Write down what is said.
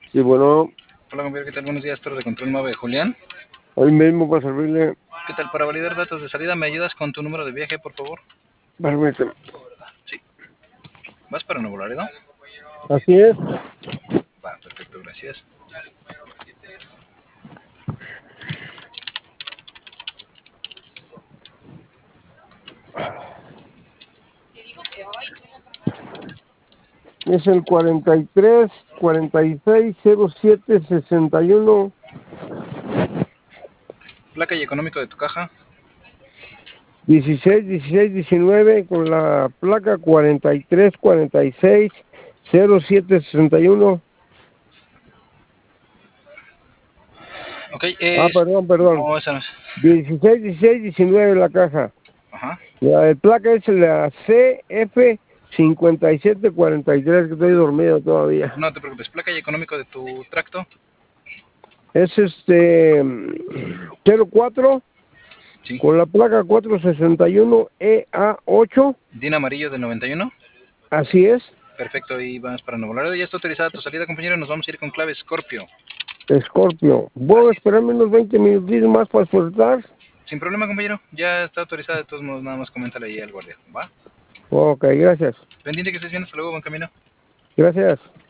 Sí, bueno, Hola, compañero, ¿qué tal? Buenos días, Torre de Control 9 de Julián. hoy mismo para servirle. ¿Qué tal? Para validar datos de salida, ¿me ayudas con tu número de viaje, por favor? Permíteme. Sí. ¿Vas para Nuevo Laredo? Así es. Va, perfecto, gracias. Es el 43 46 07 61 Placa y económico de tu caja. 16 16 19 con la placa 43 46 07 61. Ok, Perdón. No, esa no es. 16 16 19 la caja. Ajá. La placa es la CF 5743, que estoy dormido todavía. No te preocupes. Placa y económico de tu tracto. Es 04 Sí. con la placa 461 EA8. DIN amarillo del 91. Así es. Perfecto, y vamos para Nuevo Laredo. Ya está autorizada tu salida, compañero. Nos vamos a ir con clave Scorpio. Scorpio. ¿Voy a Así es. esperarme unos 20 minutitos más para soltar? Sin problema, compañero. Ya está autorizada. De todos modos, nada más coméntale ahí al guardia. ¿Va? Ok, gracias. Pendiente, que estés bien. Hasta luego, buen camino. Gracias.